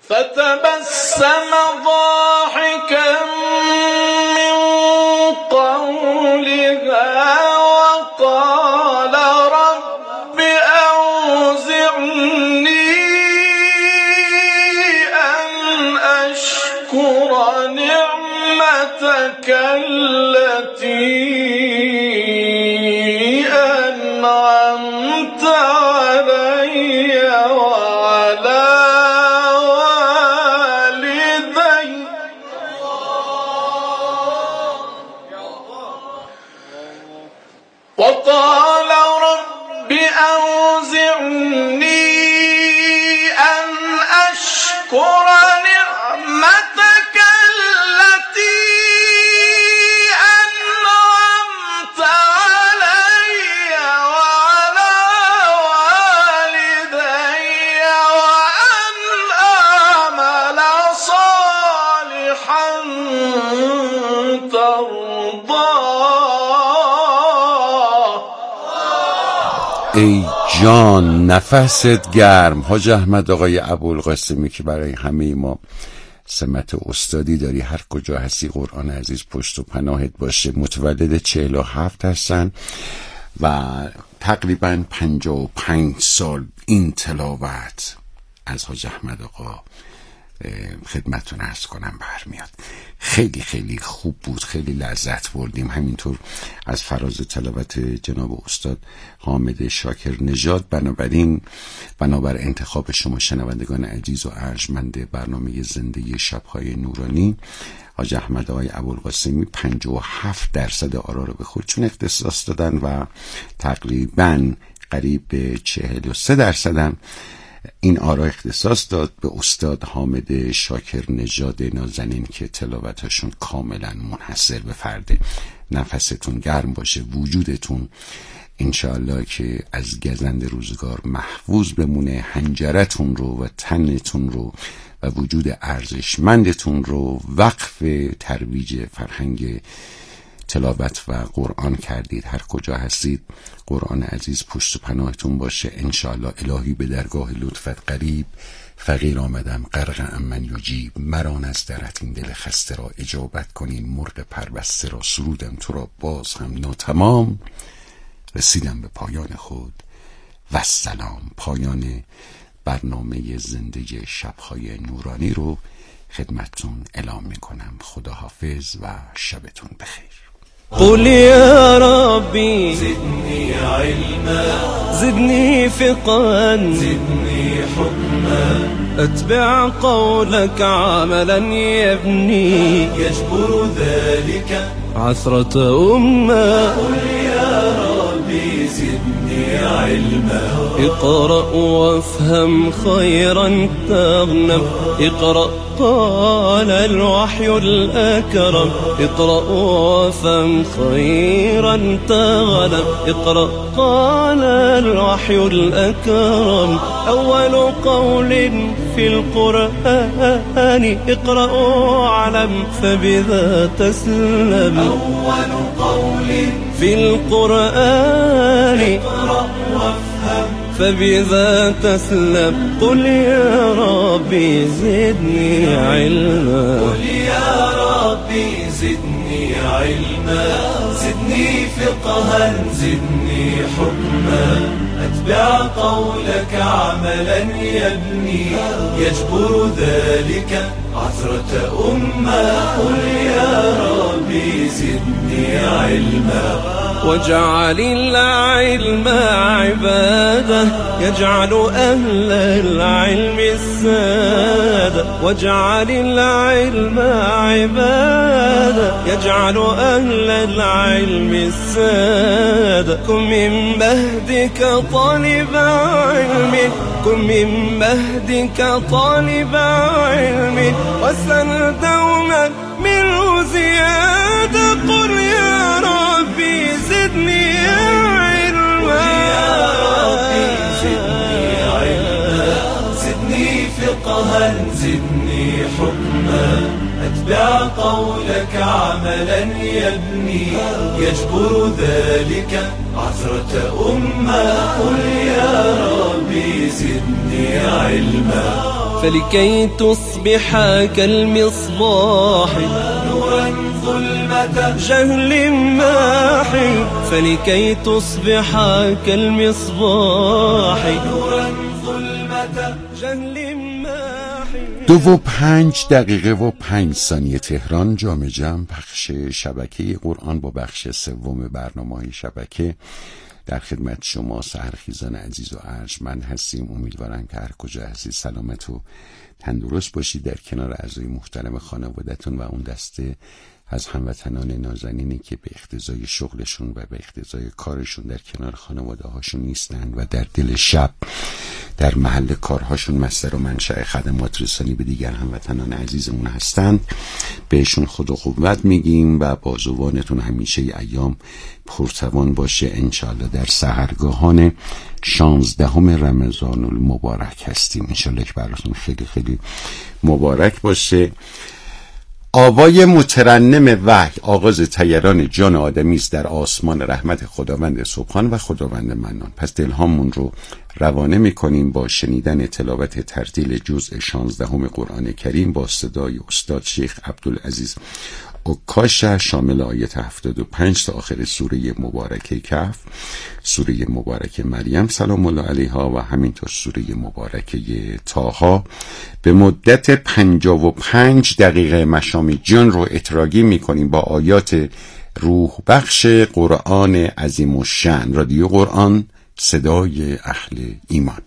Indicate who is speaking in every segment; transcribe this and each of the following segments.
Speaker 1: فتبسم ضاحكا من قولها وقال رب أوزعني أن أشكر نعمتك التي أنعمت علي وعلى والدي وقال رب أوزعني أن أشكر نعمتك التي أنعمت علي وعلى والدي وأن أعمل صالحا ترضاه.
Speaker 2: ای جان نفست گرم. حاج احمد آقای ابوالقاسمی که برای همه ما سمت استادی داری، هر کجا هستی قرآن عزیز پشت و پناهت باشه. متولد 47 هستن و تقریبا 55 سال این تلاوت از حاج احمد آقا خدمتتون عرض کنم برمیاد. خیلی خیلی خوب بود، خیلی لذت بردیم. همینطور از فراز تلاوت جناب استاد حامد شاکر نژاد. بنابر انتخاب شما شنوندگان عزیز و ارجمند برنامه زنده شب‌های نورانی، حاج احمد آقای ابوالقاسمی 57% آرا رو به خودشون اختصاص دادن و تقریبا قریب به 43% هم این آرا اختصاص داد به استاد حامد شاکر نژاد نازنین که تلاوتاشون کاملا منحصر به فرده. نفستون گرم باشه، وجودتون انشاءالله که از گزند روزگار محفوظ بمونه، حنجرتون رو و تنتون رو و وجود ارزشمندتون رو وقف ترویج فرهنگ تلاوت و قرآن کردید. هر کجا هستید قرآن عزیز پشت و پناهتون باشه انشاءالله. الهی به درگاه لطفت قریب، فقیر آمدم غرق من یجیب. مران از درت این دل خسته را اجابت کنین، مرغ پربسته را سرودم تو را باز هم ناتمام. رسیدم به پایان خود و سلام. پایان برنامه زنده شب‌های نورانی رو خدمتتون اعلام میکنم. خداحافظ و شبتون بخیر.
Speaker 3: قل يا ربي زدني علما، زدني فقها، زدني حكما، أتبع قولك عملا يبني يجبر ذلك عثرة أمة. قل يا ربي زدني علما، اقرأ وافهم خيرا تغنم، اقرأ قال الوحي الأكرم، اقرأ وافهم خيرا تغنم، اقرأ قال الوحي الأكرم. أول قول في القرآن اقرأ واعلم فبذا تسلم. أول قول في القرآن اقرأ وافهم فبذا تسلم. قل يا ربي زدني علما، قل يا ربي زدني علما، زدني فقها، زدني حكما، أتبع قولك عملا يبني يجبر ذلك عثرة أمة. قل يا ربي زدني علما، واجعل العلم عبادة يجعل أهل العلم السادة، واجعل العلم عبادة يجعل أهل العلم السادة. كن من مهدك طالب علم، كن من مهدك طالب علم، واسأل دوما منه زيادة. قل يا ربي زدني علما، يا ربي زدني علما، زدني فقها، زدني حكما، أتبع قولك عملا يبني يجبر ذلك عثرة أمة. قل يا ربي زدني علما، فلكي تصبح كالمصباح
Speaker 1: نورا ظلمة
Speaker 3: جهل ماحي، فلكي تصبح كالمصباح
Speaker 1: نورا ظلمة
Speaker 3: جهل ماحي.
Speaker 2: 2:05 تهران. جام جم بخش شبکه قرآن با بخش سوم برنامه‌های شبکه در خدمت شما سحرخیزان عزیز و ارجمند هستیم. امیدوارم که هر کجا هستید سلامت و تندرست باشید در کنار اعضای محترم خانواده‌تون و اون دسته از هموطنان نازنینی که به اقتضای شغلشون و به اقتضای کارشون در کنار خانواده هاشون نیستند و در دل شب در محل کارهاشون مصدر و منشأ خدمات رسانی به دیگر هموطنان عزیزمون هستند. بهشون خود و قوت میگیم و بازوانتون همیشه ایام پرتوان باشه. انشالله در سحرگاهان 16 رمضان المبارک هستیم. انشالله که براتون خیلی خیلی مبارک باشه. آوای مترنم وحی آغاز طیران جان آدمی است در آسمان رحمت خداوند سبحان و خداوند منان. پس دلهامون رو روانه میکنیم با شنیدن تلاوت ترتیل جزء 16 قرآن کریم با صدای استاد شیخ عبدالعزیز عکاش، شامل آیت 75 تا آخر سوره مبارکه کهف، سوره مبارکه مریم سلام الله علیها و همینطور سوره مبارکه طه. به مدت 55 دقیقه مشام جان رو اتراگی میکنیم با آیات روح بخش قرآن عظیم الشأن. رادیو قرآن، صدای اهل ایمان.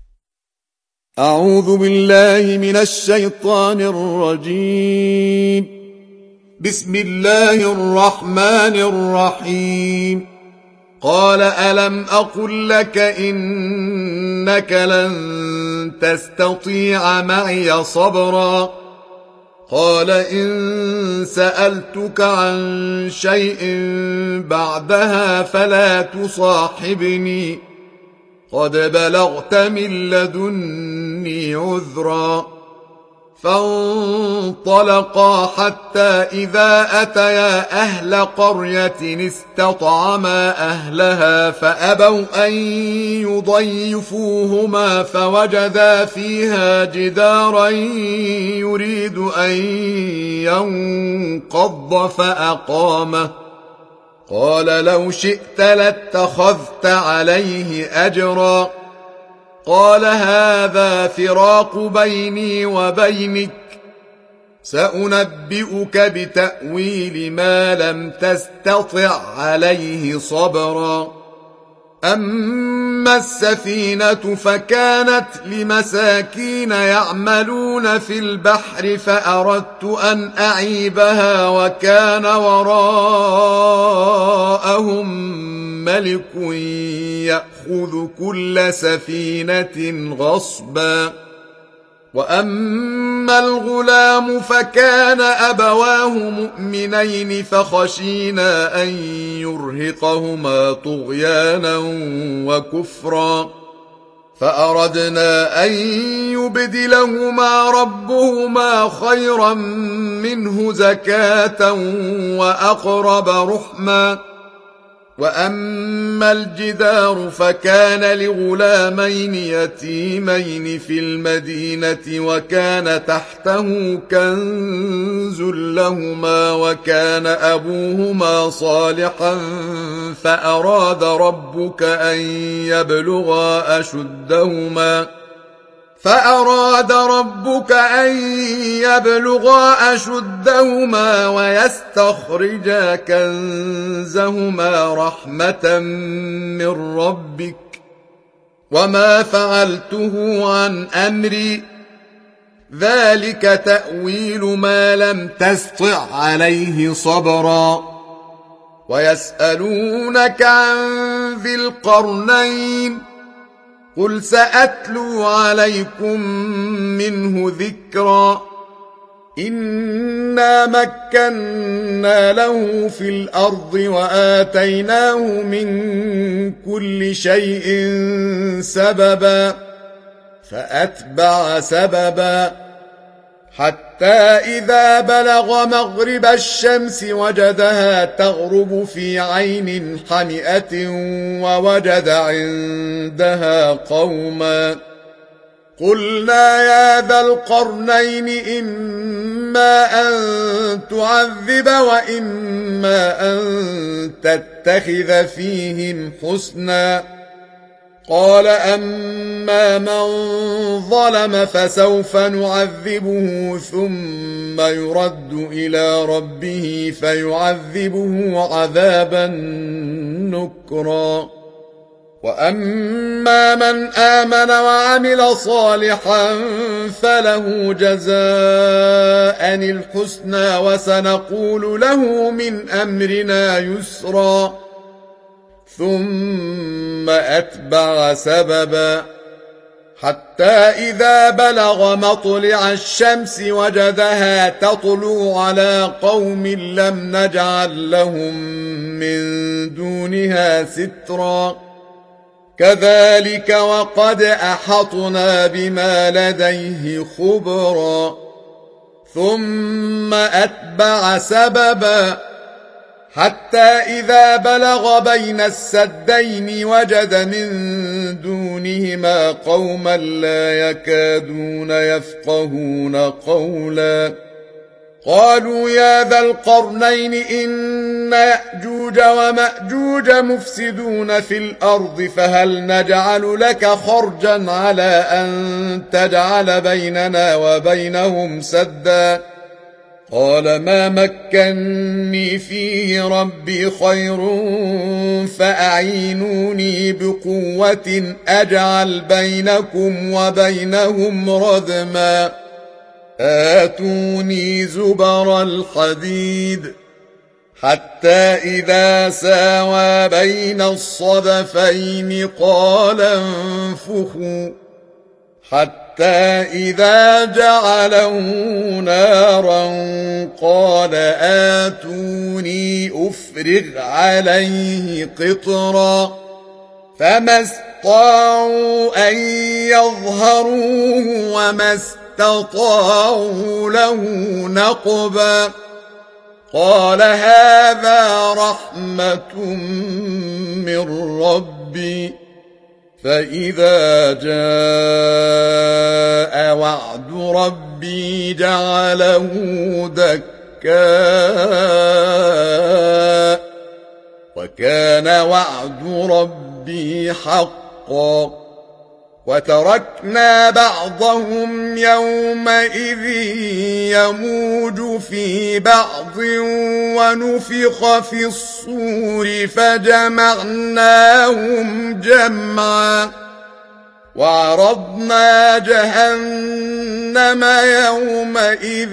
Speaker 1: اعوذ بالله من الشیطان الرجیم. بسم الله الرحمن الرحیم. قال ألم أقل لك إنك لن تستطيع معي صبرا قال إن سألتك عن شيء بعدها فلا تصاحبني قد بلغت من لدني عذرا فانطلقا حتى إذا أتيا أهل قرية استطعما أهلها فأبوا أن يضيفوهما فوجدا فيها جدارا يريد أن ينقض فأقامه قال لو شئت لاتخذت عليه أجرا قال هذا فراق بيني وبينك سأنبئك بتأويل ما لم تستطع عليه صبرا أما السفينة فكانت لمساكين يعملون في البحر فأردت أن أعيبها وكان وراءهم ملك يأخذ كل سفينة غصبا وأما الغلام فكان أبواه مؤمنين فخشينا أن يرهقهما طغيانا وكفرا فأردنا أن يبدلهما ربهما خيرا منه زكاة وأقرب رحما وأما الجدار فكان لغلامين يتيمين في المدينة وكان تحته كنز لهما وكان أبوهما صالحا فأراد ربك أن يبلغا أشدهما ويستخرجا كنزهما رحمة من ربك وما فعلته عن أمري ذلك تأويل ما لم تستطع عليه صبرا ويسألونك عن ذي القرنين قل سأتلو عليكم منه ذكرا إنا مكنا له في الأرض وآتيناه من كل شيء سببا فأتبع سببا حتى إذا بلغ مغرب الشمس وجدها تغرب في عين حمئة ووجد عندها قوما قلنا يا ذا القرنين إما أن تعذب وإما أن تتخذ فيهم حسنا قال أما من ظلم فسوف نعذبه ثم يرد إلى ربه فيعذبه عذابا نكرا وأما من آمن وعمل صالحا فله جزاء الحسنى وسنقول له من أمرنا يسرا ثم أتبع سببا حتى إذا بلغ مطلع الشمس وجدها تطلع على قوم لم نجعل لهم من دونها سترا كذلك وقد أحطنا بما لديه خبرا ثم أتبع سببا حتى إذا بلغ بين السدين وجد من دونهما قوما لا يكادون يفقهون قولا قالوا يا ذا القرنين إن يأجوج ومأجوج مفسدون في الأرض فهل نجعل لك خرجا على أن تجعل بيننا وبينهم سدا قال ما مكني فيه ربي خير فأعينوني بقوة أجعل بينكم وبينهم ردما آتوني زبر الحديد حتى إذا ساوى بين الصدفين قال انفخوا حتى إذا جعله نارا قال آتوني أفرغ عليه قطرا فما استطاعوا أن يظهروه وما استطاعوا له نقبا قال هذا رحمة من ربي فإذا جاء وعد ربي جعله دكا وكان وعد ربي حقا وتركنا بعضهم يومئذ يموج في بعض ونفخ في الصور فجمعناهم جمعا وعرضنا جهنم يومئذ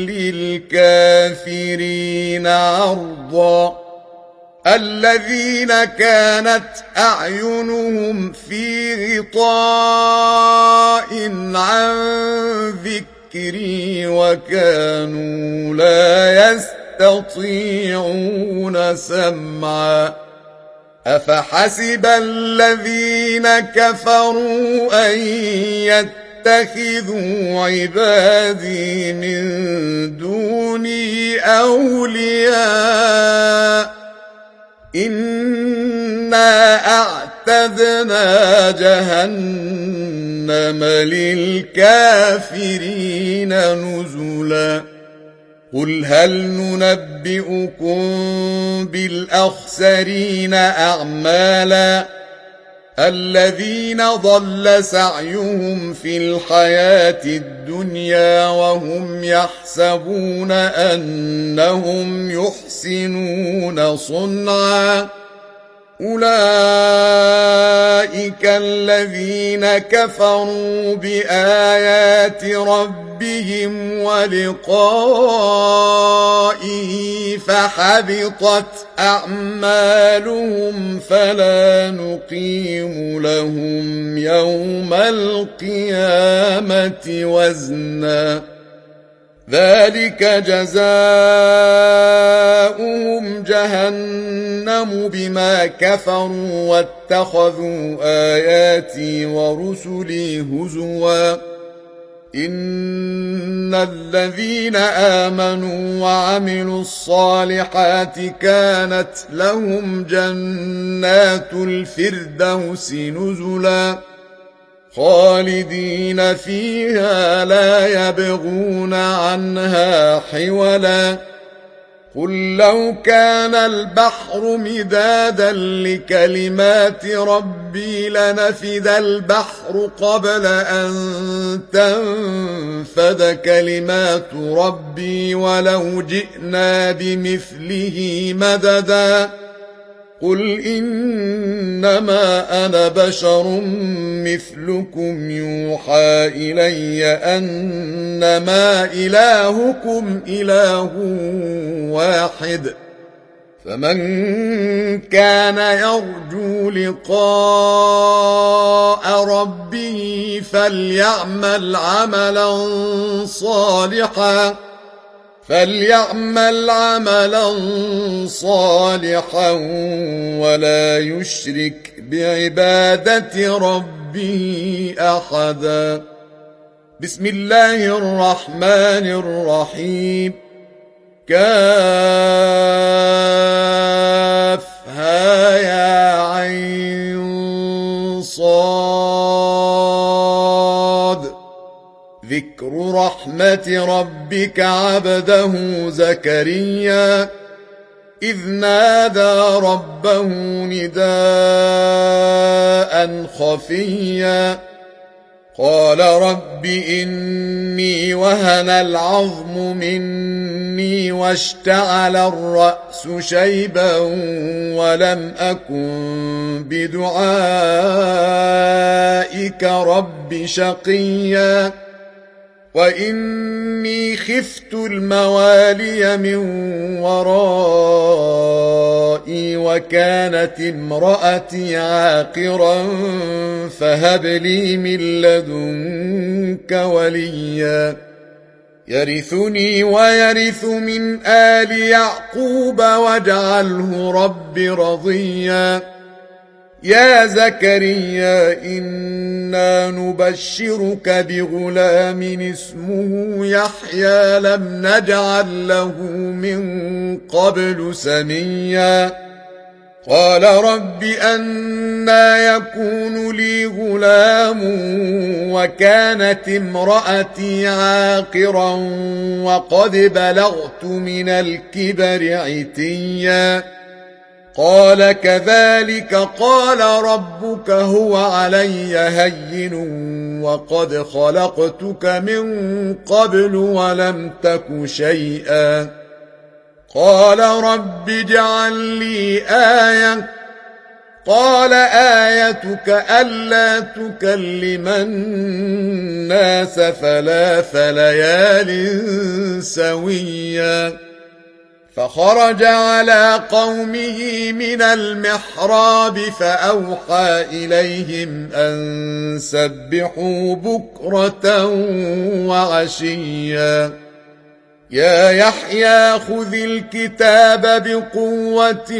Speaker 1: للكافرين عرضا الذين كانت أعينهم في غطاء عن ذكري وكانوا لا يستطيعون سمعا أفحسب الذين كفروا أن يتخذوا عبادي من دوني أولياء إنا أعتدنا جهنم للكافرين نزلا قل هل ننبئكم بالأخسرين أعمالا الذين ضل سعيهم في الحياة الدنيا وهم يحسبون أنهم يحسنون صنعا أولئك الذين كفروا بآيات ربهم ولقائه فحبطت أعمالهم فلا نقيم لهم يوم القيامة وزنا ذلك جزاؤهم جهنم بما كفروا واتخذوا آياتي ورسلي هزوا إن الذين آمنوا وعملوا الصالحات كانت لهم جنات الفردوس نزلا خالدين فيها لا يبغون عنها حولا قل لو كان البحر مدادا لكلمات ربي لنفد البحر قبل أن تنفد كلمات ربي ولو جئنا بمثله مددا قل إنما أنا بشر مثلكم يوحى إلي أنما إلهكم إله واحد فمن كان يرجو لقاء ربه فليعمل عملا صالحا ولا يشرك بعبادة ربه أحدا بسم الله الرحمن الرحيم كافها يا عين صاد ذكر رحمة ربك عبده زكريا إذ نادى ربه نداء خفيا قال رب إني وهن العظم مني واشتعل الرأس شيبا ولم أكن بدعائك رب شقيا وإني خفت الموالي من ورائي وكانت امرأتي عاقرا فهب لي من لدنك وليا يرثني ويرث من آل يعقوب واجعله رب رضيا يا زكريا إنا نبشرك بغلام اسمه يحيى لم نجعل له من قبل سميا قال رب أنى يكون لي غلام وكانت امرأتي عاقرا وقد بلغت من الكبر عتيا قال كذلك قال ربك هو علي هين وقد خلقتك من قبل ولم تك شيئا قال رب اجعل لي آية قال آيتك ألا تكلم الناس 3 ليال سويا فخرج على قومه من المحراب فأوحى إليهم أن سبحوا بكرة وعشيا يا يحيى خذ الكتاب بقوة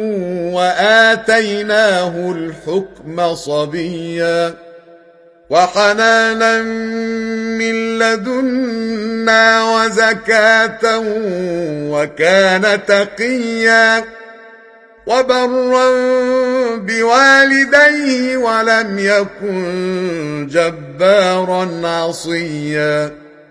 Speaker 1: وآتيناه الحكم صبيا وحنانا من لدنا وزكاة وكان تقيا وبرا بوالديه ولم يكن جبارا عصيا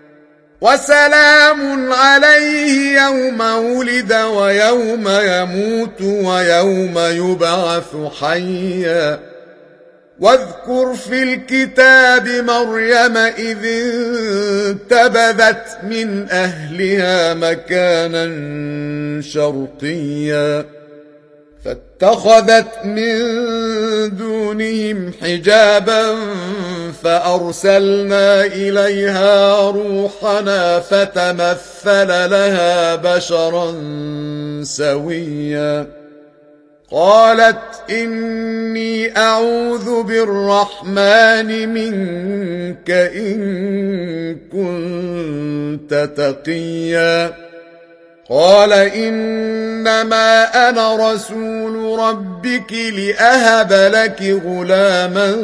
Speaker 1: وسلام عليه يوم ولد ويوم يموت ويوم يبعث حيا واذكر في الكتاب مريم إذ انتبذت من أهلها مكانا شرقيا فاتخذت من دونهم حجابا فأرسلنا إليها روحنا فتمثل لها بشرا سويا قالت إني أعوذ بالرحمن منك إن كنت تقيا قال إنما أنا رسول ربك لأهب لك غلاما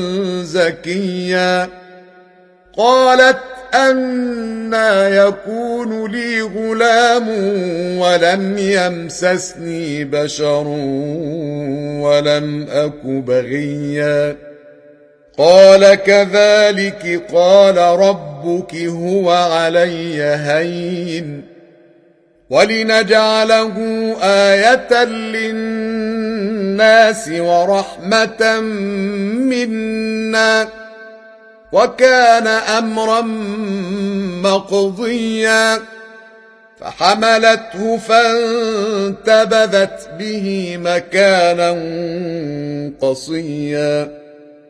Speaker 1: زكيا قالت أنى يكون لي غلام ولم يمسسني بشر ولم أك بغيا قال كذلك قال ربك هو علي هين ولنجعله آية للناس ورحمة منا وكان أمرا مقضيا فحملته فانتبذت به مكانا قصيا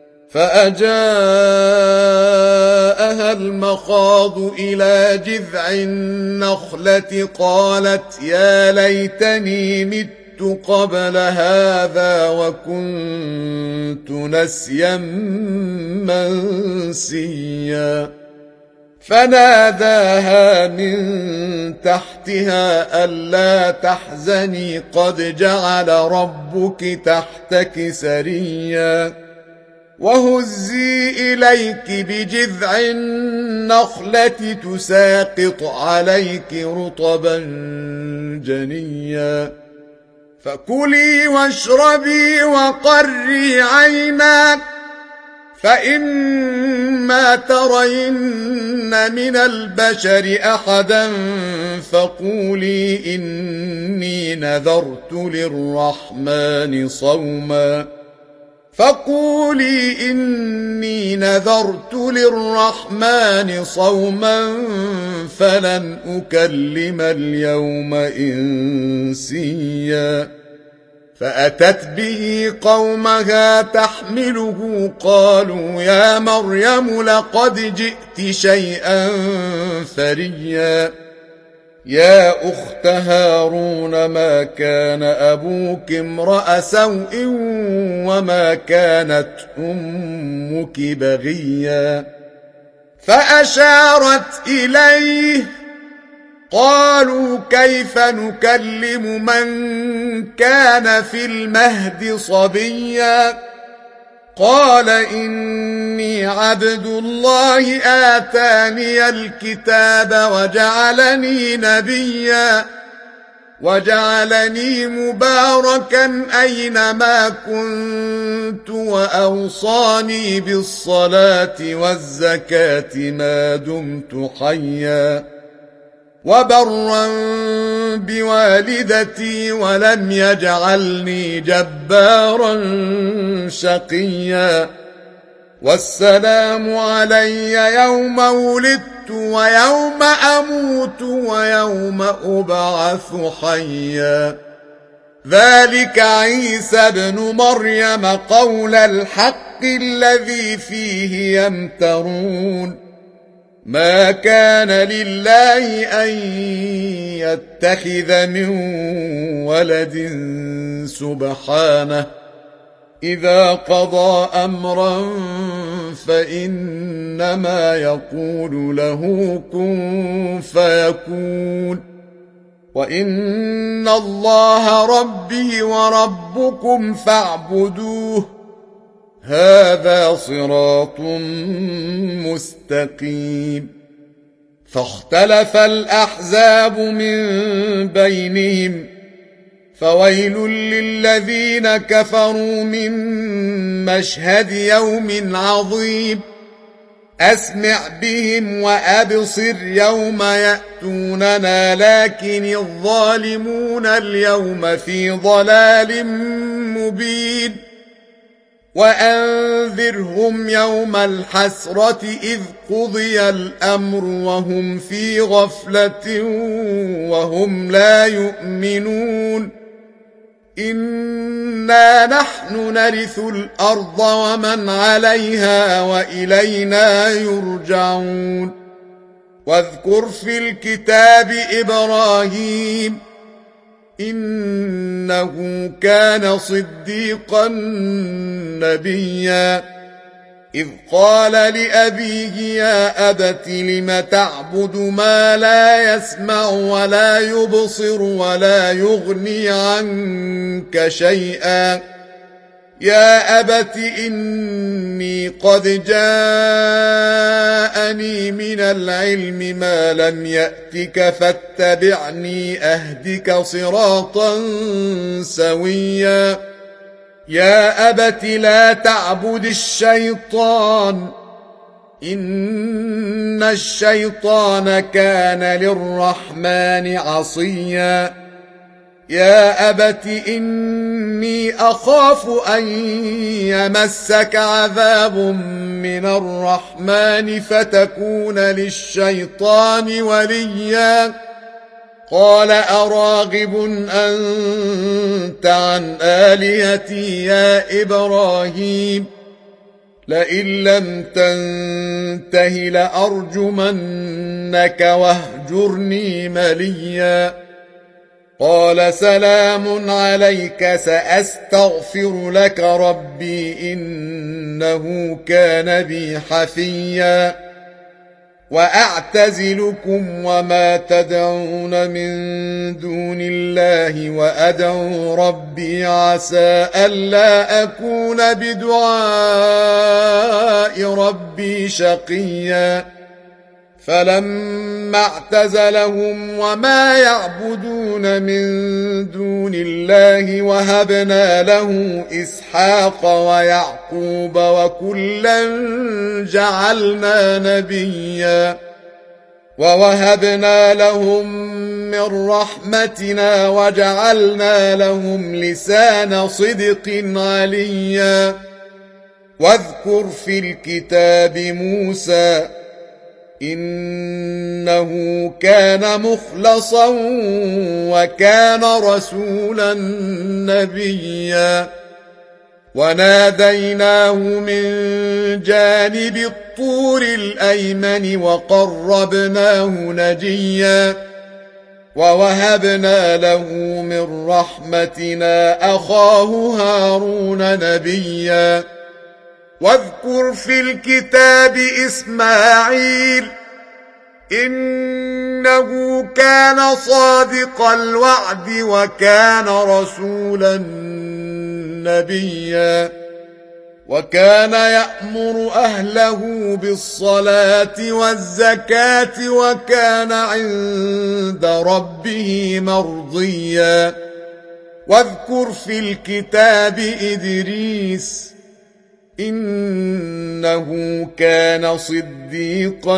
Speaker 1: فأجاءها المخاض إلى جذع النخلة قالت يا ليتني مت قبل هذا وكنت نسيا منسيا فناداها من تحتها ألا تحزني قد جعل ربك تحتك سريا وهزي إليك بجذع النخلة تساقط عليك رطبا جنيا فكلي واشربي وقري عينا فإما ترين من البشر أحدا فقولي إني نذرت للرحمن صوما فلن أكلم اليوم إنسيا فأتت به قومها تحمله قالوا يا مريم لقد جئت شيئا فريا يا أخت هارون ما كان أبوك امرأ سوء وما كانت أمك بغيا فأشارت إليه قالوا كيف نكلم من كان في المهد صبيا قال إني عبد الله آتاني الكتاب وجعلني نبيا وجعلني مباركا أينما كنت وأوصاني بالصلاة والزكاة ما دمت حيا وبرا بوالدتي ولم يجعلني جبارا شقيا والسلام علي يوم ولدت ويوم أموت ويوم أبعث حيا ذلك عيسى ابن مريم قول الحق الذي فيه يمترون ما كان لله أن يتخذ من ولد سبحانه إذا قضى أمرا فإنما يقول له كن فيكون وإن الله ربي وربكم فاعبدوه هذا صراط مستقيم فاختلف الأحزاب من بينهم فويل للذين كفروا من مشهد يوم عظيم أسمع بهم وأبصر يوم يأتوننا لكن الظالمون اليوم في ضلال مبين وأنذرهم يوم الحسرة إذ قضي الأمر وهم في غفلة وهم لا يؤمنون إنا نحن نرث الأرض ومن عليها وإلينا يرجعون واذكر في الكتاب إبراهيم إنه كان صديقا نبيا إذ قال لأبيه يا أبت لم تعبد ما لا يسمع ولا يبصر ولا يغني عنك شيئا يا أبت إني قد جاءني من العلم ما لم يأتك فاتبعني أهدك صراطا سويا يا أبت لا تعبد الشيطان إن الشيطان كان للرحمن عصيا يا أبت إني أخاف أن يمسك عذاب من الرحمن فتكون للشيطان وليا قال أراغب أنت عن آلهتي يا إبراهيم لئن لم تنته لأرجمنك واهجرني مليا قال سلام عليك سأستغفر لك ربي إنه كان بي حفيا وأعتزلكم وما تدعون من دون الله وأدعو ربي عسى ألا أكون بدعاء ربي شقيا فلما اعتزلهم وما يعبدون من دون الله وهبنا له إسحاق ويعقوب وكلا جعلنا نبيا ووهبنا لهم من رحمتنا وجعلنا لهم لسان صدق عليا واذكر في الكتاب موسى إنه كان مخلصا وكان رسولا نبيا وناديناه من جانب الطور الأيمن وقربناه نجيا ووهبنا له من رحمتنا أخاه هارون نبيا واذكر في الكتاب إسماعيل إنه كان صادق الوعد وكان رسولا نبيا وكان يأمر أهله بالصلاة والزكاة وكان عند ربه مرضيا واذكر في الكتاب إدريس إنه كان صديقا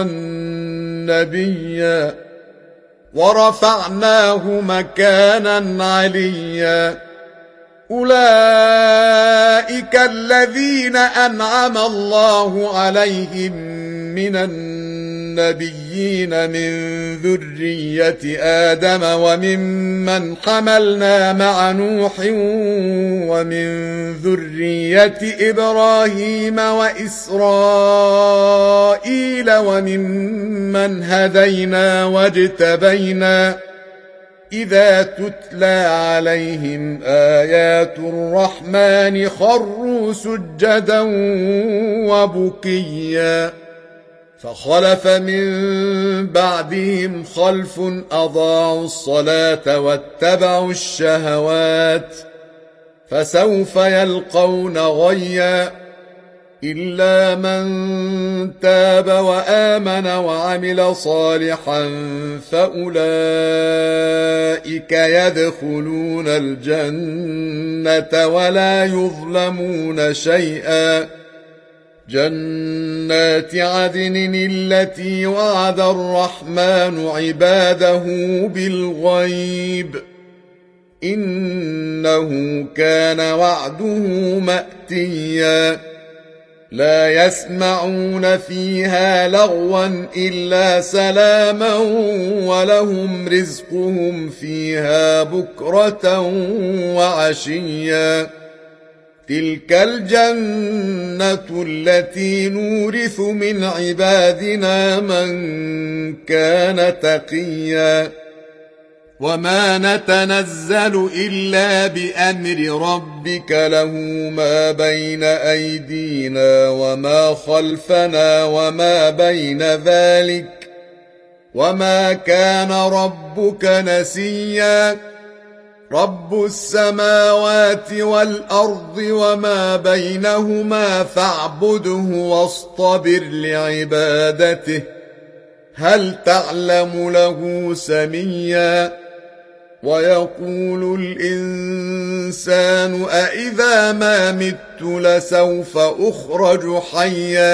Speaker 1: نبيا ورفعناه مكانا عليا أولئك الذين أنعم الله عليهم من النبيين من ذرية آدم وممن حملنا مع نوح ومن ذرية إبراهيم وإسرائيل وممن هدينا واجتبينا إذا تتلى عليهم آيات الرحمن خروا سجدا وبكيا فخلف من بعدهم خلف أضاعوا الصلاة واتبعوا الشهوات فسوف يلقون غيا إلا من تاب وآمن وعمل صالحا فأولئك يدخلون الجنة ولا يظلمون شيئا جنات عدن التي وعد الرحمن عباده بالغيب إنه كان وعده مأتيا لا يسمعون فيها لغوا إلا سلاما ولهم رزقهم فيها بكرة وعشيا تلك الجنة التي نورث من عبادنا من كان تقيا وما نتنزل إلا بأمر ربك له ما بين أيدينا وما خلفنا وما بين ذلك وما كان ربك نسيا رب السماوات والأرض وما بينهما فاعبده واصطبر لعبادته هل تعلم له سميا ويقول الإنسان أإذا ما مت لسوف أخرج حيا